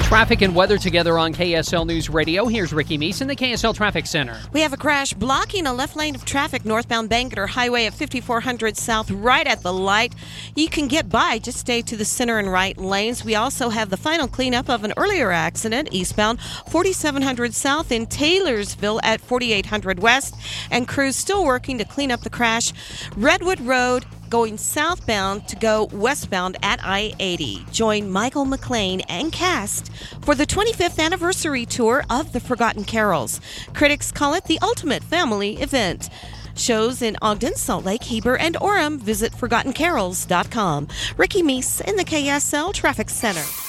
Traffic and weather together on KSL News Radio. Here's Ricky Meese in the KSL Traffic Center. We have a crash blocking a left lane of traffic northbound Bangerter Highway at 5400 South right at the light. You can get by, just stay to the center and right lanes. We also have the final cleanup of an earlier accident eastbound 4700 South in Taylorsville at 4800 West, and crews still working to clean up the crash. Redwood Road going southbound to go westbound at I-80. Join Michael McLean and cast for the 25th anniversary tour of The Forgotten Carols. Critics call it the ultimate family event. Shows in Ogden, Salt Lake, Heber, and Orem. Visit ForgottenCarols.com. Ricky Meese in the KSL Traffic Center.